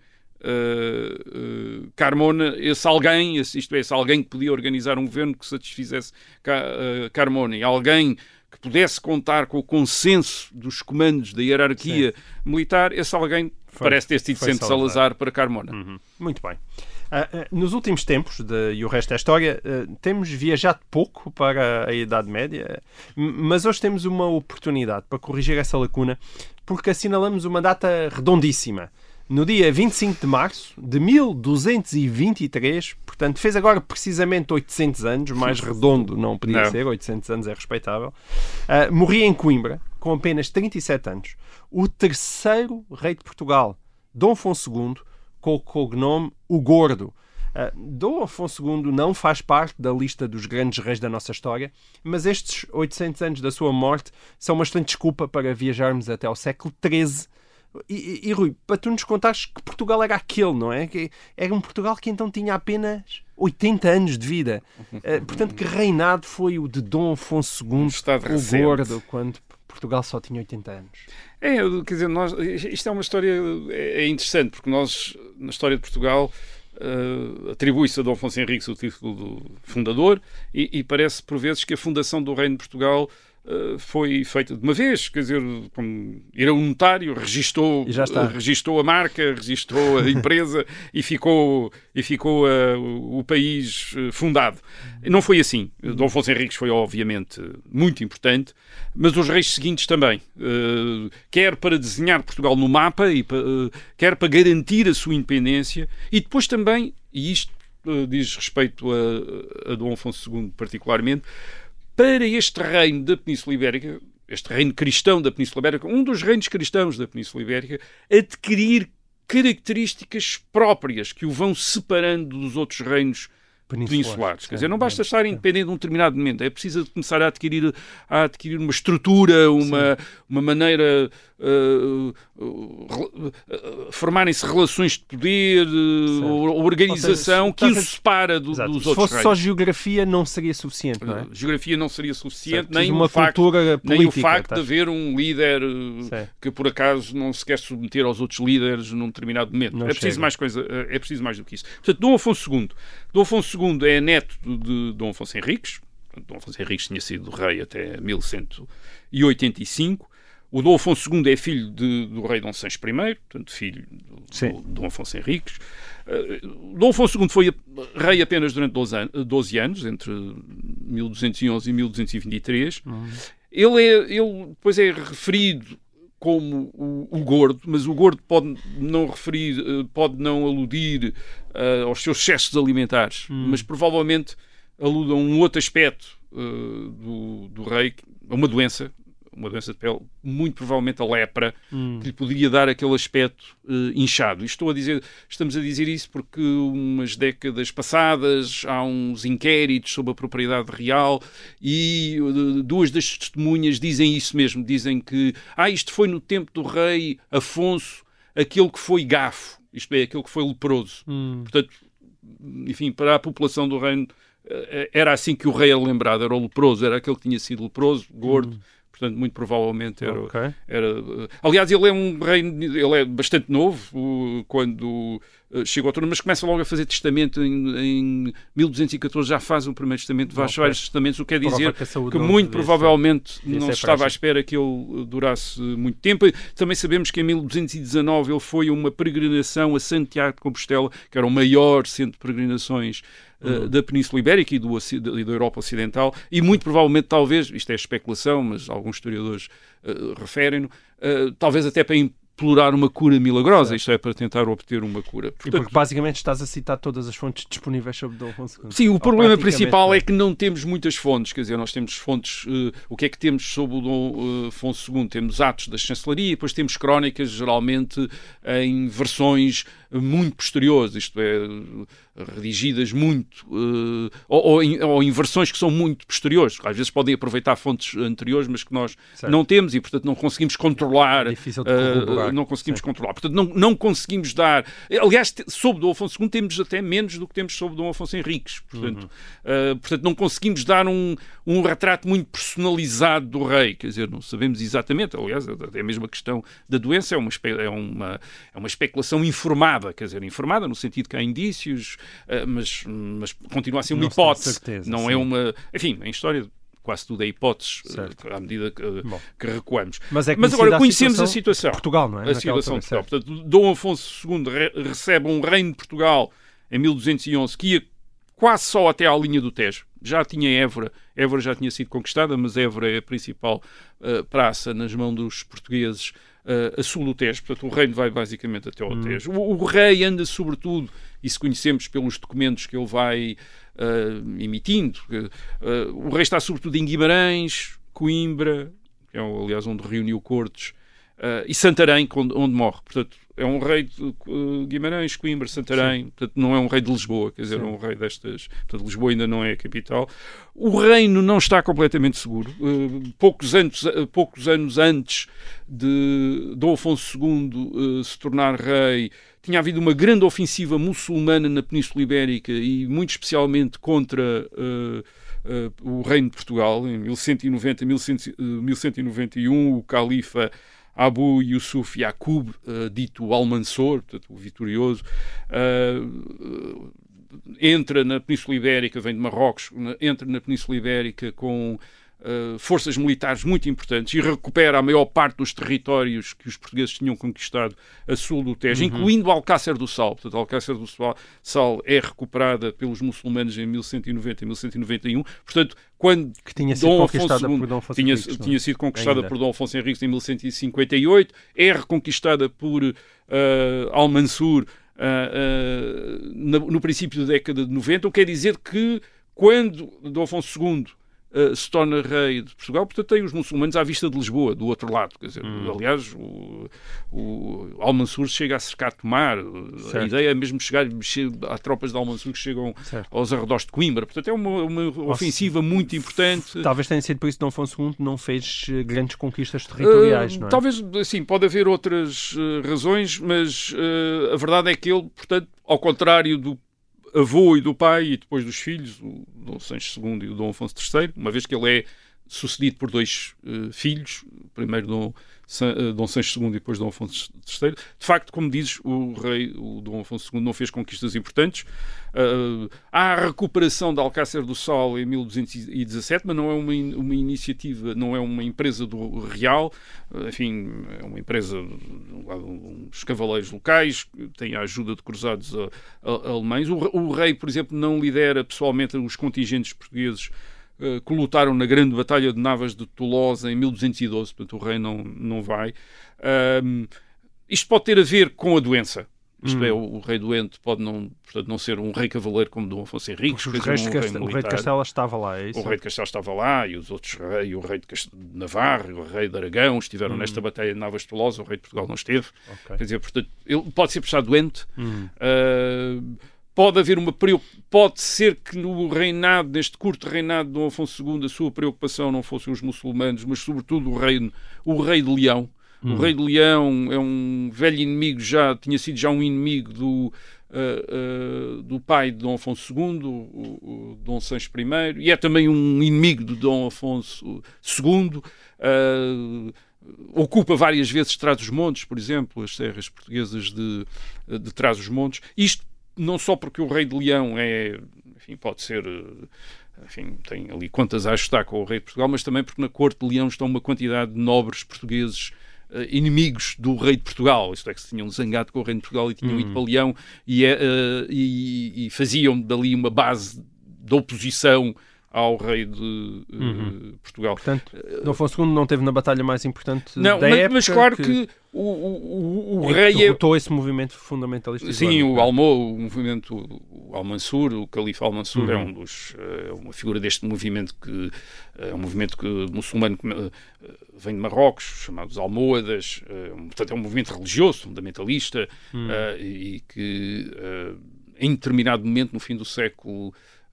Uh, uh, Carmona, esse alguém, esse, isto é, esse alguém que podia organizar um governo que satisfizesse uh, Carmona, e alguém que pudesse contar com o consenso dos comandos da hierarquia Sim. militar, esse alguém foi, parece ter sido sempre Salazar. Salazar para Carmona. Uhum. Muito bem. Uh, uh, nos últimos tempos, de, e o resto da história, uh, temos viajado pouco para a Idade Média, mas hoje temos uma oportunidade para corrigir essa lacuna, porque assinalamos uma data redondíssima. No dia vinte e cinco de março de mil duzentos e vinte e três, portanto, fez agora precisamente oitocentos anos, mais redondo não podia não. ser, oitocentos anos é respeitável, uh, morria em Coimbra, com apenas trinta e sete anos, o terceiro rei de Portugal, Dom Afonso segundo, com o cognome O Gordo. Uh, Dom Afonso segundo não faz parte da lista dos grandes reis da nossa história, mas estes oitocentos anos da sua morte são uma excelente desculpa para viajarmos até ao século treze. E, e, e Rui, para tu nos contares que Portugal era aquele, não é? Que era um Portugal que então tinha apenas oitenta anos de vida. Uh, portanto, que reinado foi o de Dom Afonso segundo, o Gordo, quando Portugal só tinha oitenta anos? É, quer dizer, nós, isto é uma história é interessante, porque nós, na história de Portugal, uh, atribui-se a Dom Afonso Henriques o título do fundador e, e parece, por vezes, que a fundação do Reino de Portugal uh, foi feita de uma vez, quer dizer, como era um notário, registou, uh, registou a marca, registou a empresa e ficou, e ficou uh, o, o país uh, fundado. Não foi assim. Dom Afonso Henriques foi, obviamente, muito importante, mas os reis seguintes também. Uh, quer para desenhar Portugal no mapa, e para, uh, quer para garantir a sua independência, e depois também, e isto uh, diz respeito a, a Dom Afonso segundo particularmente, para este reino da Península Ibérica, este reino cristão da Península Ibérica, um dos reinos cristãos da Península Ibérica, adquirir características próprias que o vão separando dos outros reinos peninsulares. peninsulares. Quer dizer, não basta estar independente de um determinado momento, é preciso começar a adquirir, a adquirir uma estrutura, uma, uma maneira, uh, uh, uh, formarem-se relações de poder, uh, organização, seja, que o separa do, dos outros reinos. Se fosse reinos. Só geografia não seria suficiente, não é? Geografia não seria suficiente, nem, uma o facto, política, nem o facto de haver um líder uh, que por acaso não se quer submeter aos outros líderes num determinado momento. Não é preciso mais coisa, é preciso mais do que isso. Portanto, Dom Afonso segundo. Dom Afonso segundo é neto de Dom Afonso Henriques. Dom Afonso Henriques tinha sido rei até mil cento e oitenta e cinco. O Dom Afonso segundo é filho de, do rei Dom Sancho I, portanto, filho do, do Dom Afonso Henriques. Uh, Dom Afonso segundo foi rei apenas durante doze anos, entre mil duzentos e onze e mil duzentos e vinte e três. Uhum. Ele, é, ele depois é referido como o, o gordo, mas o gordo pode não referir, pode não aludir uh, aos seus excessos alimentares, hum. mas provavelmente alude a um outro aspecto uh, do, do rei, a uma doença, uma doença de pele, muito provavelmente a lepra, hum. que lhe poderia dar aquele aspecto uh, inchado. E estou a dizer, estamos a dizer isso porque umas décadas passadas há uns inquéritos sobre a propriedade real e uh, duas das testemunhas dizem isso mesmo, dizem que ah, isto foi no tempo do rei Afonso, aquele que foi gafo, isto é, aquele que foi leproso. Hum. Portanto, enfim, para a população do reino uh, era assim que o rei era lembrado, era o leproso, era aquele que tinha sido leproso, gordo, hum. Portanto, muito provavelmente era, okay. era... Aliás, ele é um rei... Ele é bastante novo quando chegou ao trono, mas começa logo a fazer testamento em, em mil duzentos e catorze, já faz o primeiro testamento, faz okay. vários testamentos, o que quer dizer que, que muito provavelmente desse, não desse estava à espera que ele durasse muito tempo. Também sabemos que em mil duzentos e dezanove ele foi a uma peregrinação a Santiago de Compostela, que era o maior centro de peregrinações Uh, da Península Ibérica e, do, e da Europa Ocidental, e muito provavelmente, talvez, isto é especulação, mas alguns historiadores uh, referem-no, uh, talvez até para implorar uma cura milagrosa, certo. Isto é, para tentar obter uma cura. Portanto, e porque basicamente estás a citar todas as fontes disponíveis sobre Dom Afonso segundo. Sim, o problema principal é que não temos muitas fontes, quer dizer, nós temos fontes, uh, o que é que temos sobre o Dom uh, Afonso segundo? Temos atos da chancelaria, depois temos crónicas, geralmente em versões muito posteriores, isto é, redigidas muito, uh, ou, ou, em, ou em versões que são muito posteriores. Às vezes podem aproveitar fontes anteriores, mas que nós certo. Não temos e, portanto, não conseguimos controlar. É difícil de uh, não conseguimos certo. Controlar. Portanto, não, não conseguimos dar... Aliás, sobre Dom Afonso segundo temos até menos do que temos sobre Dom Afonso Henriques. Portanto, uhum. uh, portanto não conseguimos dar um, um retrato muito personalizado do rei. Quer dizer, não sabemos exatamente. Aliás, até mesmo a questão da doença é uma, é uma, é uma especulação informada. Quer dizer, informada no sentido que há indícios, uh, mas, mas continua a ser uma não hipótese. Certeza, não sim. é uma... Enfim, em história quase tudo é hipóteses uh, à medida que, uh, que recuamos. Mas, é mas agora conhecemos a situação. De Portugal, não é? A situação de Portugal. Portanto, Dom Afonso segundo re recebe um reino de Portugal em mil duzentos e onze que ia quase só até à linha do Tejo. Já tinha Évora. Évora já tinha sido conquistada, mas Évora é a principal uh, praça nas mãos dos portugueses Uh, a sul do Tejo, portanto o reino vai basicamente até ao hum. Tejo. O, o rei anda sobretudo, isso conhecemos pelos documentos que ele vai uh, emitindo, uh, o rei está sobretudo em Guimarães, Coimbra, que é aliás onde reuniu cortes, uh, e Santarém, onde, onde morre. Portanto, é um rei de uh, Guimarães, Coimbra, Santarém, Sim. portanto não é um rei de Lisboa, quer dizer, Sim. é um rei destas... Portanto, Lisboa ainda não é a capital. O reino não está completamente seguro. Uh, poucos, anos, uh, poucos anos antes de Dom Afonso segundo uh, se tornar rei, tinha havido uma grande ofensiva muçulmana na Península Ibérica e muito especialmente contra... Uh, Uh, o reino de Portugal, em mil cento e noventa, mil cento e noventa e um, o califa Abu Yusuf Yaqub, uh, dito Almansor, portanto, o vitorioso, uh, entra na Península Ibérica, vem de Marrocos, entra na Península Ibérica com uh, forças militares muito importantes e recupera a maior parte dos territórios que os portugueses tinham conquistado a sul do Tejo, uhum. incluindo Alcácer do Sal. Portanto, Alcácer do Sal é recuperada pelos muçulmanos em mil cento e noventa e mil cento e noventa e um. Portanto, quando que tinha sido Dom conquistada Afonso segundo por Dom Afonso tinha, Henriques, tinha sido conquistada Ainda. por Dom Afonso Henriques em mil cento e cinquenta e oito, é reconquistada por uh, Al-Mansur uh, uh, no, no princípio da década de noventa, o que quer dizer que quando Dom Afonso segundo uh, se torna rei de Portugal, portanto tem os muçulmanos à vista de Lisboa, do outro lado. Quer dizer, hum. Aliás, o, o Al-Mansur chega a cercar Tomar. Certo. A ideia é mesmo chegar, há tropas de Al-Mansur que chegam certo. aos arredores de Coimbra. Portanto, é uma, uma ofensiva muito importante. Talvez tenha sido por isso que Dom Afonso segundo não fez grandes conquistas territoriais, uh, não é? Talvez, assim, pode haver outras uh, razões, mas uh, a verdade é que ele, portanto, ao contrário do avô e do pai e depois dos filhos, o Dom Sancho segundo e o Dom Afonso terceiro, uma vez que ele é sucedido por dois uh, filhos, primeiro Dom, San, uh, Dom Sancho segundo e depois Dom Afonso terceiro. De facto, como dizes, o rei, o Dom Afonso segundo, não fez conquistas importantes. Uh, há a recuperação de Alcácer do Sal em mil duzentos e dezassete, mas não é uma, in, uma iniciativa, não é uma empresa do real, uh, enfim, é uma empresa dos cavaleiros locais, tem a ajuda de cruzados a, a, a alemães. O, o rei, por exemplo, não lidera pessoalmente os contingentes portugueses Uh, que lutaram na grande batalha de Navas de Tolosa em mil duzentos e doze, portanto o rei não, não vai. Uh, isto pode ter a ver com a doença. Isto hum. é, o, o rei doente pode não, portanto, não ser um rei cavaleiro como Dom Afonso Henriques. Um rei de Castela, o rei de Castela estava lá, é isso? O rei de Castela estava lá e os outros reis, o rei de, Cast... de Navarra e o rei de Aragão estiveram hum. nesta batalha de Navas de Tolosa, o rei de Portugal não esteve. Okay. Quer dizer, portanto, ele pode ser prestado doente. Hum. Uh, Pode haver uma pode ser que no reinado, neste curto reinado de Dom Afonso segundo, a sua preocupação não fossem os muçulmanos, mas sobretudo o rei, o rei de Leão. Hum. O rei de Leão é um velho inimigo, já tinha sido já um inimigo do, uh, uh, do pai de Dom Afonso segundo, o, o Dom Sancho primeiro, e é também um inimigo de Dom Afonso segundo. Uh, ocupa várias vezes Trás-os-Montes, por exemplo, as terras portuguesas de, de Trás-os-Montes. Isto não só porque o rei de Leão é, enfim, pode ser, enfim, tem ali contas a ajustar com o rei de Portugal, mas também porque na corte de Leão estão uma quantidade de nobres portugueses uh, inimigos do rei de Portugal, isto é, que se tinham zangado com o rei de Portugal e tinham hum. ido para Leão e, uh, e, e faziam dali uma base de oposição ao rei de uh, uhum. Portugal. Portanto, Dom Afonso segundo não teve na batalha mais importante não, da mas, época. Mas claro que, que o, o, o, o é rei... derrotou é... esse movimento fundamentalista. Sim, islâmico. o Almo, o movimento, o Al-Mansur, o califa Al-Mansur uhum. é um dos, é uma figura deste movimento que é um movimento que muçulmano que vem de Marrocos, chamados Almohadas, é, portanto é um movimento religioso, fundamentalista uhum. uh, e que uh, em determinado momento, no fim do século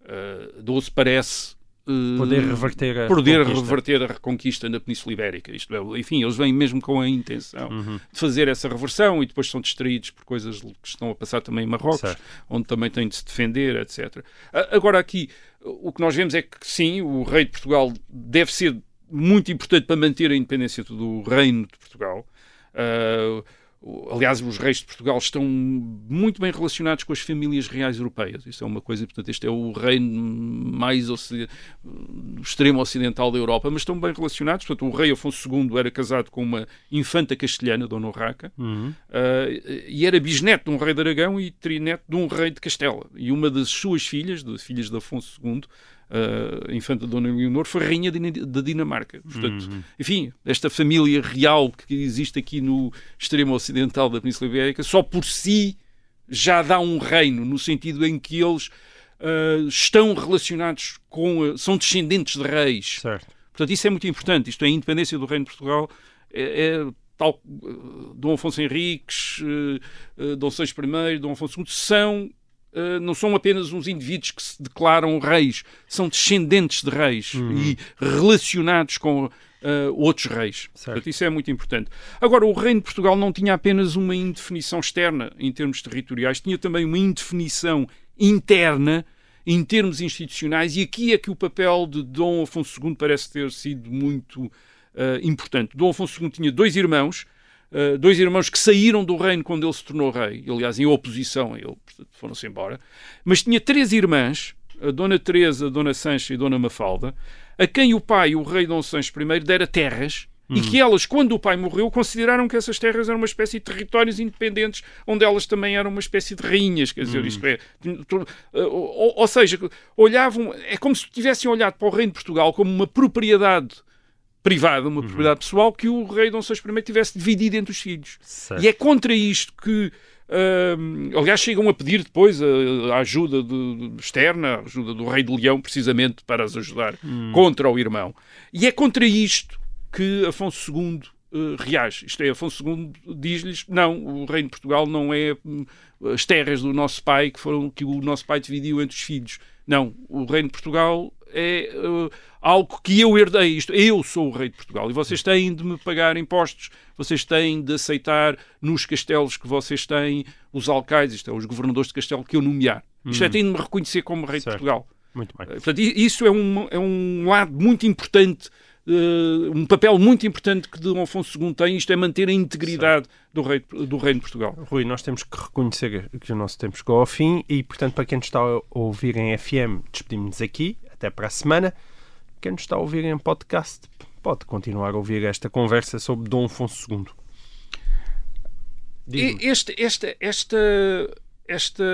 doze, parece uh, poder reverter a poder reconquista. reverter a reconquista na Península Ibérica. Isto é, enfim, eles vêm mesmo com a intenção uhum. de fazer essa reversão e depois são distraídos por coisas que estão a passar também em Marrocos, certo. Onde também têm de se defender, etcétera. Agora aqui, o que nós vemos é que sim, o rei de Portugal deve ser muito importante para manter a independência do reino de Portugal. Uh, Aliás, os reis de Portugal estão muito bem relacionados com as famílias reais europeias. Isso é uma coisa, portanto, este é o reino mais ocid... extremo ocidental da Europa, mas estão bem relacionados. Portanto, o rei Afonso segundo era casado com uma infanta castelhana, Dona Urraca, uhum. uh, e era bisneto de um rei de Aragão e trineto de um rei de Castela. E uma das suas filhas, das filhas de Afonso segundo, Uh, a infanta Dona Leonor, foi rainha da Dinamarca. Portanto, uhum. enfim, esta família real que existe aqui no extremo ocidental da Península Ibérica, só por si já dá um reino, no sentido em que eles uh, estão relacionados com... Uh, são descendentes de reis. Certo. Portanto, isso é muito importante. Isto é a independência do reino de Portugal. É, é tal... Uh, Dom Afonso Henriques, uh, uh, Dom Sancho primeiro, Dom Afonso segundo, são... Uh, não são apenas uns indivíduos que se declaram reis, são descendentes de reis uhum. e relacionados com uh, outros reis. Portanto, isso é muito importante. Agora, o reino de Portugal não tinha apenas uma indefinição externa em termos territoriais, tinha também uma indefinição interna em termos institucionais, e aqui é que o papel de Dom Afonso segundo parece ter sido muito uh, importante. Dom Afonso segundo tinha dois irmãos, Uh, dois irmãos que saíram do reino quando ele se tornou rei, aliás, em oposição a ele, portanto, foram-se embora, mas tinha três irmãs, a Dona Teresa, a Dona Sancha e a Dona Mafalda, a quem o pai, o rei Dom Sancho I, dera terras, Hum. e que elas, quando o pai morreu, consideraram que essas terras eram uma espécie de territórios independentes, onde elas também eram uma espécie de rainhas, quer dizer, Hum. isto é, ou, ou seja, olhavam, é como se tivessem olhado para o reino de Portugal como uma propriedade privada, uma Uhum. propriedade pessoal, que o rei Dom Sancho I tivesse dividido entre os filhos. Certo. E é contra isto que Uh, aliás, chegam a pedir depois a, a ajuda de, de externa, a ajuda do rei de Leão, precisamente para as ajudar hum. contra o irmão. E é contra isto que Afonso segundo uh, reage. Isto é, Afonso segundo diz-lhes, não, o reino de Portugal não é um, as terras do nosso pai que, foram, que o nosso pai dividiu entre os filhos. Não, o reino de Portugal é uh, algo que eu herdei. Isto, eu sou o rei de Portugal e vocês têm de me pagar impostos, vocês têm de aceitar nos castelos que vocês têm os alcaides, isto é, os governadores de castelo que eu nomear. Isto hum. é, têm de me reconhecer como rei certo. de Portugal. Muito bem. Portanto, isso é um, é um lado muito importante, uh, um papel muito importante que Dom Afonso segundo tem, isto é manter a integridade do, rei, do reino de Portugal. Rui, nós temos que reconhecer que o nosso tempo chegou ao fim e, portanto, para quem nos está a ouvir em F M, despedimos-nos aqui, até para a semana. Quem nos está a ouvir em podcast pode continuar a ouvir esta conversa sobre Dom Afonso segundo. Este, esta, esta, esta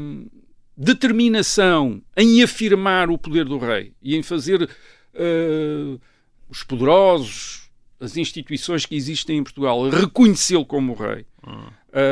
determinação em afirmar o poder do rei e em fazer uh, os poderosos, as instituições que existem em Portugal, reconhecê-lo como rei, hum.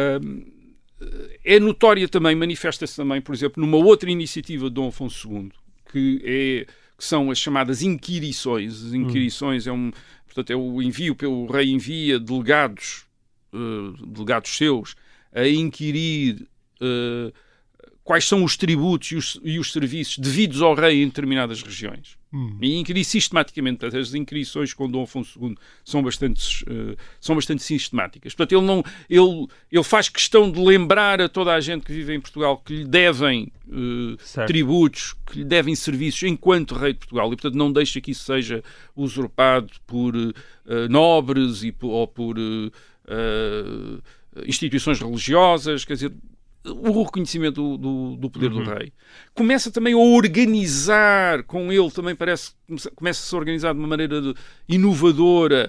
uh, é notória também, manifesta-se também, por exemplo, numa outra iniciativa de Dom Afonso segundo, que é que são as chamadas inquirições. As inquirições hum. é um, portanto, é o envio, o rei envia delegados, uh, delegados seus, a inquirir uh, quais são os tributos e os, e os serviços devidos ao rei em determinadas regiões. Hum. E inquirir sistematicamente. Portanto, as inquirições com Dom Afonso segundo são bastante, uh, são bastante sistemáticas. Portanto, ele, não, ele, ele faz questão de lembrar a toda a gente que vive em Portugal que lhe devem uh, tributos, que lhe devem serviços enquanto rei de Portugal. E, portanto, não deixa que isso seja usurpado por uh, nobres e, ou por uh, uh, instituições religiosas. Quer dizer, o reconhecimento do, do, do poder uhum. do rei. Começa também a organizar, com ele também parece, começa-se a organizar de uma maneira de, inovadora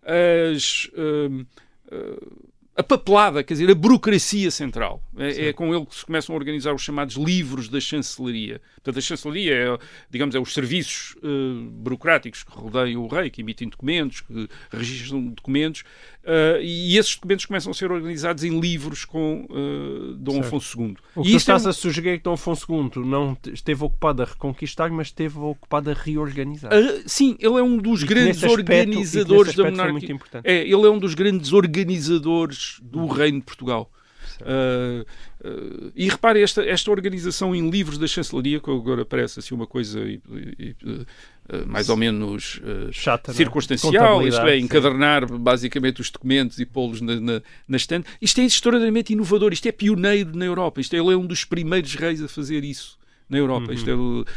as, uh, uh, a papelada, quer dizer, a burocracia central. É, é com ele que se começam a organizar os chamados livros da chancelaria. Portanto, a chancelaria é, digamos, é os serviços uh, burocráticos que rodeiam o rei, que emitem documentos, que registram documentos, uh, e esses documentos começam a ser organizados em livros com uh, Dom certo. Afonso segundo. O que tu estás é um... a sugerir é que Dom Afonso segundo não esteve ocupado a reconquistar, mas esteve ocupado a reorganizar. Uh, sim, ele é um dos e grandes aspecto, organizadores da monarquia. É, ele é um dos grandes organizadores do uhum. reino de Portugal. Uh, uh, e repare, esta, esta organização em livros da chancelaria, que agora parece assim uma coisa e, e, uh, mais ou menos uh, chata, circunstancial, isto é, encadernar sim. basicamente os documentos e pô-los na, na, na estante. Isto é extraordinariamente inovador, isto é pioneiro na Europa, isto é, ele é um dos primeiros reis a fazer isso na Europa, uhum. isto é uh,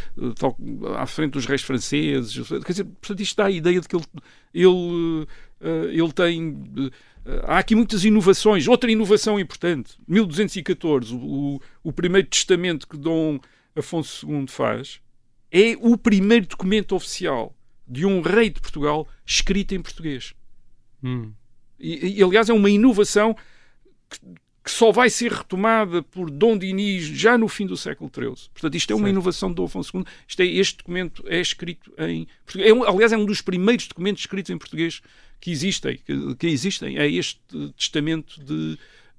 à frente dos reis franceses, quer dizer, portanto isto dá a ideia de que ele, ele, uh, ele tem... Uh, Há aqui muitas inovações. Outra inovação importante, mil duzentos e catorze, o, o primeiro testamento que Dom Afonso segundo faz é o primeiro documento oficial de um rei de Portugal escrito em português. Hum. E, e, aliás, é uma inovação que, que só vai ser retomada por Dom Dinis já no fim do século treze. Portanto, isto é uma certo. inovação de Dom Afonso segundo. Isto é, este documento é escrito em português. É um, aliás, é um dos primeiros documentos escritos em português que existem, que, que existem, é este testamento de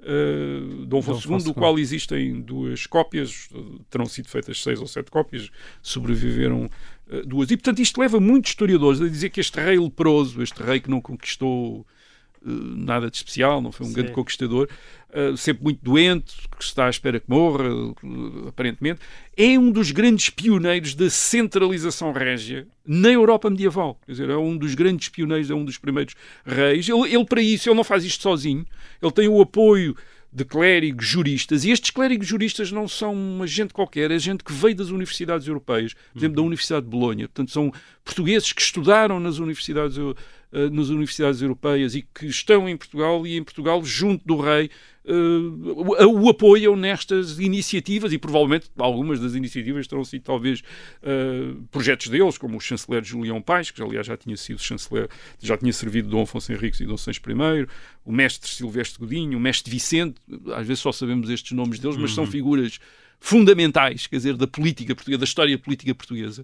uh, Dom Afonso segundo, do qual existem duas cópias, terão sido feitas seis ou sete cópias, sobreviveram uh, duas. E, portanto, isto leva muitos historiadores a dizer que este rei leproso, este rei que não conquistou uh, nada de especial, não foi um Sim. grande conquistador, uh, sempre muito doente, que está à espera que morra, uh, aparentemente, é um dos grandes pioneiros da centralização régia na Europa medieval. Quer dizer, é um dos grandes pioneiros, é um dos primeiros reis. Ele, ele, para isso, ele não faz isto sozinho. Ele tem o apoio de clérigos juristas, e estes clérigos juristas não são uma gente qualquer, é gente que veio das universidades europeias, por exemplo, da Universidade de Bolonha. Portanto, são portugueses que estudaram nas universidades uh, uh, nas universidades europeias e que estão em Portugal e em Portugal, junto do rei, uh, o apoiam nestas iniciativas, e provavelmente algumas das iniciativas terão sido talvez uh, projetos deles, como o chanceler Julião Paes, que aliás já tinha sido chanceler, já tinha servido Dom Afonso Henriques e Dom Sancho I, o mestre Silvestre Godinho, o mestre Vicente, às vezes só sabemos estes nomes deles, mas uhum. são figuras fundamentais, quer dizer, da política portuguesa, da história política portuguesa.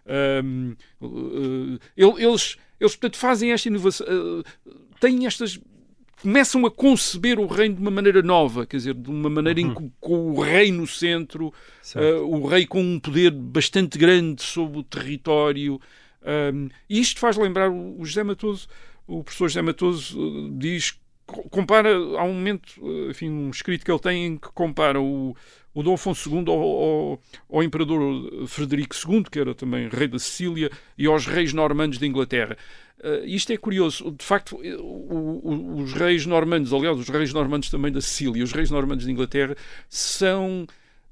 Um, uh, eles, eles, portanto, fazem esta inovação, uh, têm estas... começam a conceber o reino de uma maneira nova, quer dizer, de uma maneira uhum. em que com o rei no centro, uh, o rei com um poder bastante grande sobre o território. Um, e isto faz lembrar o José Matoso, o professor José Matoso uh, diz, compara, há um momento, enfim, um escrito que ele tem em que compara o, o Dom Afonso segundo ao, ao, ao imperador Frederico segundo, que era também rei da Sicília, e aos reis normandos da Inglaterra. Uh, isto é curioso. De facto, o, o, os reis normandos, aliás, os reis normandos também da Sicília e os reis normandos da Inglaterra são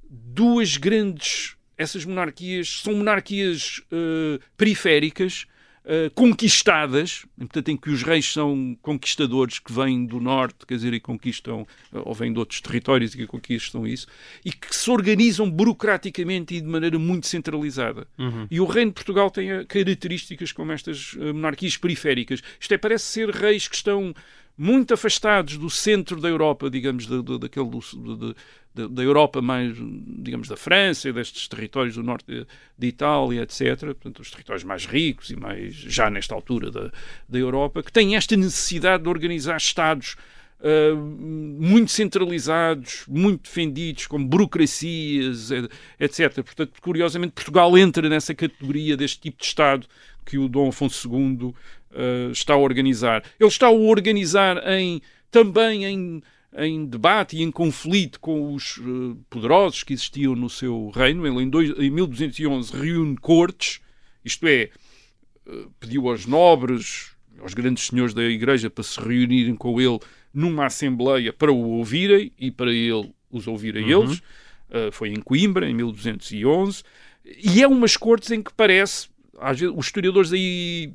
duas grandes... Essas monarquias são monarquias uh, periféricas, uh, conquistadas, portanto, em que os reis são conquistadores que vêm do norte, quer dizer, e conquistam, ou vêm de outros territórios e que conquistam isso, e que se organizam burocraticamente e de maneira muito centralizada. Uhum. E o reino de Portugal tem características como estas uh, monarquias periféricas. Isto é, parece ser reis que estão muito afastados do centro da Europa, digamos, da, da, daquele, do, da, da, da Europa mais, digamos, da França e destes territórios do norte de, de Itália, etcétera. Portanto, os territórios mais ricos e mais, já nesta altura da, da Europa, que têm esta necessidade de organizar Estados uh, muito centralizados, muito defendidos, com burocracias, etcétera. Portanto, curiosamente, Portugal entra nessa categoria deste tipo de Estado que o Dom Afonso segundo uh, está a organizar. Ele está a organizar em, também em, em debate e em conflito com os uh, poderosos que existiam no seu reino. Ele, em, dois, em mil duzentos e onze, reúne cortes, isto é, uh, pediu aos nobres, aos grandes senhores da Igreja, para se reunirem com ele numa assembleia para o ouvirem e para ele os ouvir a uhum. eles. Uh, foi em Coimbra, em mil duzentos e onze. E é umas cortes em que parece... Às vezes, os historiadores aí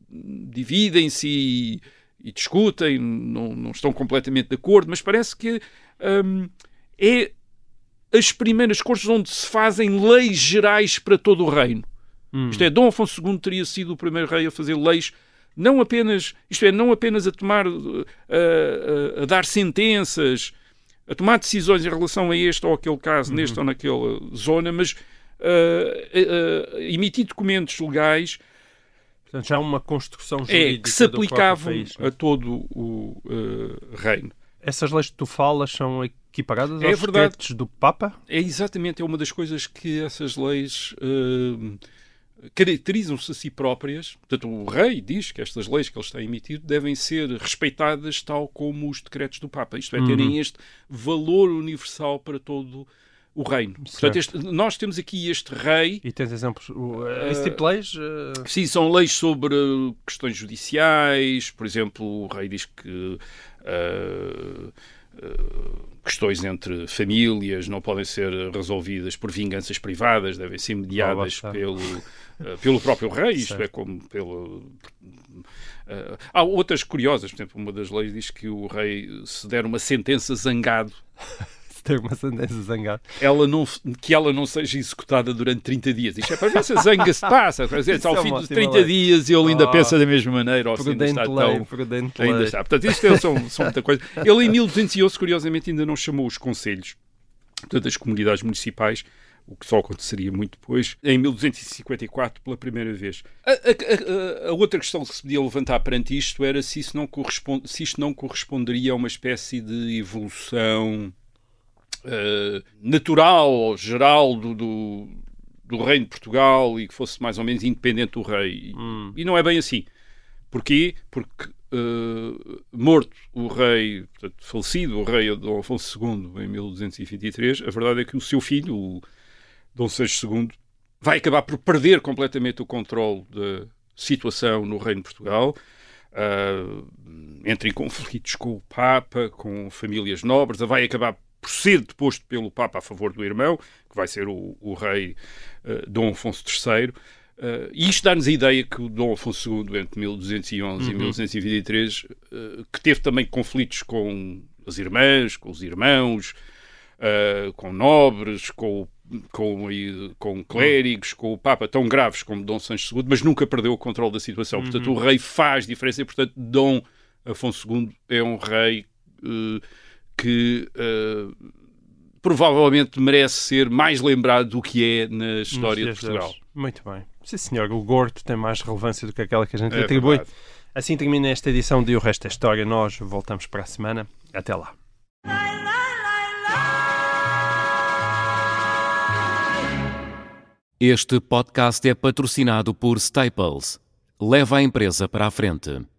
dividem-se e, e discutem, não, não estão completamente de acordo, mas parece que hum, é as primeiras cortes onde se fazem leis gerais para todo o reino. Hum. Isto é, Dom Afonso segundo teria sido o primeiro rei a fazer leis, não apenas, isto é, não apenas a tomar, a, a, a dar sentenças, a tomar decisões em relação a este ou aquele caso, uhum. neste ou naquela zona, mas Uh, uh, uh, emitir documentos legais. Portanto, já há uma construção jurídica é, que se aplicavam país, a todo o uh, reino. Essas leis que tu falas são equiparadas é aos verdade. decretos do Papa? É exatamente, é uma das coisas que essas leis uh, caracterizam-se a si próprias. Portanto, o rei diz que estas leis que ele está a emitir devem ser respeitadas tal como os decretos do Papa. Isto é, uhum. terem este valor universal para todo o o reino. Portanto, este, nós temos aqui este rei... E tens exemplos? Uh, esse tipo de leis? Uh... Sim, são leis sobre questões judiciais. Por exemplo, o rei diz que uh, uh, questões entre famílias não podem ser resolvidas por vinganças privadas, devem ser mediadas oh, pelo, uh, pelo próprio rei, isto certo. É como pelo... Uh, há outras curiosas, por exemplo, uma das leis diz que o rei, se der uma sentença zangado, ter uma sentença zangada. Ela não, que ela não seja executada durante trinta dias. Isto é para ver se a zanga se passa. Para ver se ao fim dos trinta dias ele ainda oh, pensa da mesma maneira. Ou se ainda está lei, tão... Prudente ainda lei. Está. Portanto, isto é, são, são muita coisa. Ele, em mil duzentos e onze, curiosamente, ainda não chamou os conselhos, portanto, as comunidades municipais, o que só aconteceria muito depois, em mil duzentos e cinquenta e quatro, pela primeira vez. A, a, a, a outra questão que se podia levantar perante isto era se, isso não corresponde, se isto não corresponderia a uma espécie de evolução... Uh, natural ou geral do, do, do reino de Portugal e que fosse mais ou menos independente do rei. Hum. E não é bem assim. Porquê? Porque uh, morto o rei, portanto, falecido o rei Dom Afonso segundo em mil duzentos e vinte e três, a verdade é que o seu filho, o Dom Sancho segundo, vai acabar por perder completamente o controle da situação no reino de Portugal. Uh, entra em conflitos com o Papa, com famílias nobres, vai acabar por ser deposto pelo Papa a favor do irmão, que vai ser o, o rei uh, Dom Afonso terceiro, Uh, e isto dá-nos a ideia que o Dom Afonso segundo, entre mil duzentos e onze uhum. e mil duzentos e vinte e três, uh, que teve também conflitos com as irmãs, com os irmãos, uh, com nobres, com, com, com clérigos, com o Papa, tão graves como Dom Sancho segundo, mas nunca perdeu o controle da situação. Uhum. Portanto, o rei faz diferença e, portanto, Dom Afonso segundo é um rei uh, que... Uh, provavelmente merece ser mais lembrado do que é na história de Portugal. Muito bem. Sim, senhor, o Gordo tem mais relevância do que aquela que a gente é atribui. Verdade. Assim termina esta edição de O Resto da História. Nós voltamos para a semana. Até lá. Este podcast é patrocinado por Staples. Leva a empresa para a frente.